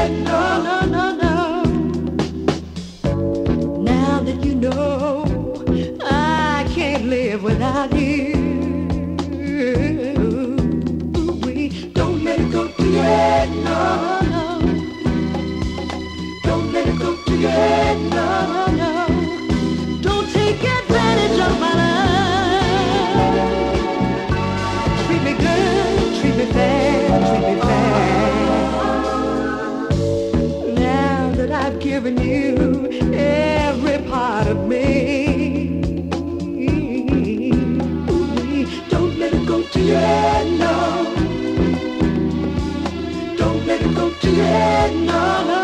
head. No, no, no, no. Now that you know I can't live without you. Don't let it go to your head. No, no. Don't let it go to your head. No, no. Don't take advantage of my love. Treat me good, treat me fair, treat me fair. Now that I've given you every part of me, don't let it go to your head, no. Don't let it go to your head, no, no.